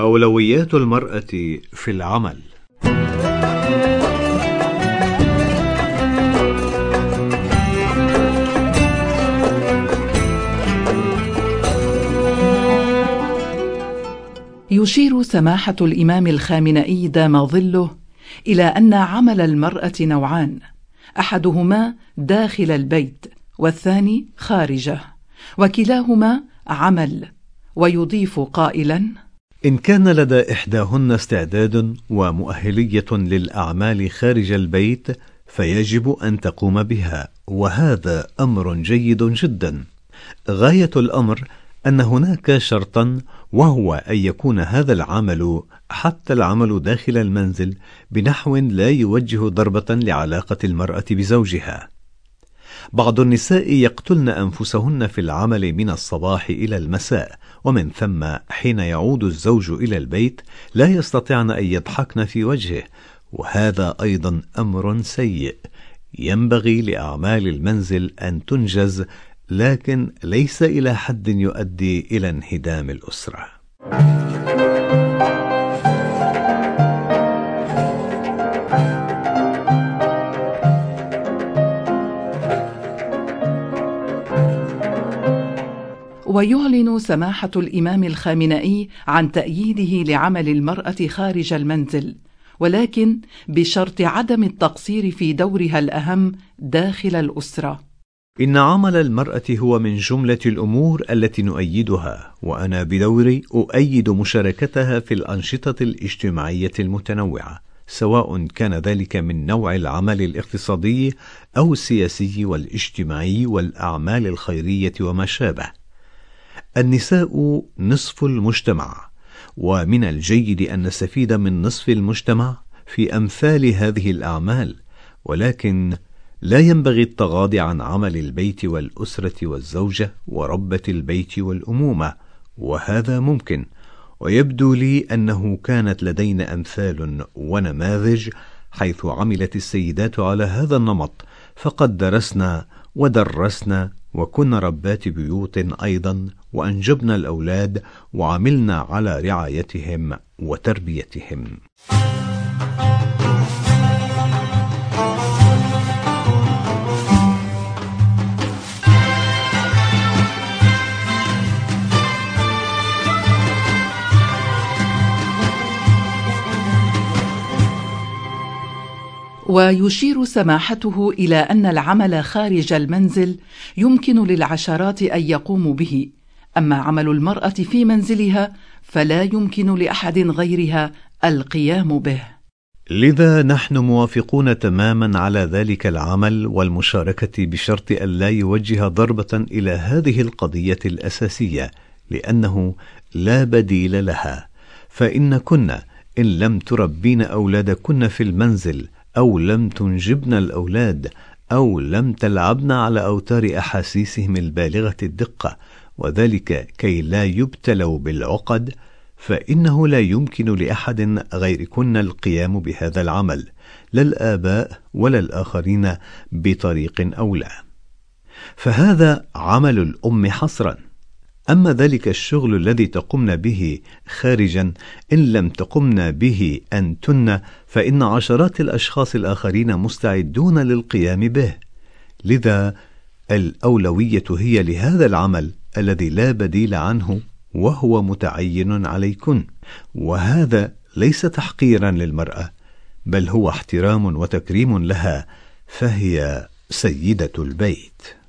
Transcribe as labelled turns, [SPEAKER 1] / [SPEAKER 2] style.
[SPEAKER 1] أولويات المرأة في العمل.
[SPEAKER 2] يشير سماحة الإمام الخامنئي دام ظله إلى أن عمل المرأة نوعان، أحدهما داخل البيت والثاني خارجه، وكلاهما عمل. ويضيف قائلا:
[SPEAKER 1] إن كان لدى إحداهن استعداد ومؤهلية للأعمال خارج البيت فيجب أن تقوم بها، وهذا أمر جيد جدا. غاية الأمر أن هناك شرطا، وهو أن يكون هذا العمل حتى العمل داخل المنزل بنحو لا يوجه ضربة لعلاقة المرأة بزوجها. بعض النساء يقتلن أنفسهن في العمل من الصباح إلى المساء، ومن ثم حين يعود الزوج إلى البيت لا يستطيعن أن يضحكن في وجهه، وهذا أيضا أمر سيء. ينبغي لأعمال المنزل أن تنجز، لكن ليس إلى حد يؤدي إلى انهدام الأسرة.
[SPEAKER 2] ويعلن سماحة الإمام الخامنئي عن تأييده لعمل المرأة خارج المنزل، ولكن بشرط عدم التقصير في دورها الأهم داخل الأسرة.
[SPEAKER 1] إن عمل المرأة هو من جملة الأمور التي نؤيدها، وأنا بدوري أؤيد مشاركتها في الأنشطة الاجتماعية المتنوعة، سواء كان ذلك من نوع العمل الاقتصادي أو السياسي والاجتماعي والأعمال الخيرية وما شابه. النساء نصف المجتمع، ومن الجيد أن نستفيد من نصف المجتمع في أمثال هذه الأعمال، ولكن لا ينبغي التغاضي عن عمل البيت والأسرة والزوجة وربة البيت والأمومة، وهذا ممكن. ويبدو لي أنه كانت لدينا أمثال ونماذج حيث عملت السيدات على هذا النمط، فقد درسنا ودرسنا وكنا ربات بيوت أيضا، وأنجبنا الأولاد وعملنا على رعايتهم وتربيتهم.
[SPEAKER 2] ويشير سماحته إلى أن العمل خارج المنزل يمكن للعشرات أن يقوموا به، أما عمل المرأة في منزلها فلا يمكن لأحد غيرها القيام به.
[SPEAKER 1] لذا نحن موافقون تماما على ذلك العمل والمشاركة، بشرط أن لا يوجه ضربة إلى هذه القضية الأساسية، لأنه لا بديل لها. فإن كنا إن لم تربين أولادكن في المنزل، أو لم تنجبن الأولاد، أو لم تلعبن على أوتار أحاسيسهم البالغة الدقة، وذلك كي لا يبتلوا بالعقد، فإنه لا يمكن لأحد غيركن القيام بهذا العمل، لا الآباء ولا الآخرين بطريق أولى. فهذا عمل الأم حصرا. أما ذلك الشغل الذي تقمن به خارجا، إن لم تقمن به أنتن فإن عشرات الأشخاص الآخرين مستعدون للقيام به. لذا الأولوية هي لهذا العمل الذي لا بديل عنه، وهو متعين عليكن، وهذا ليس تحقيرا للمرأة، بل هو احترام وتكريم لها، فهي سيدة البيت.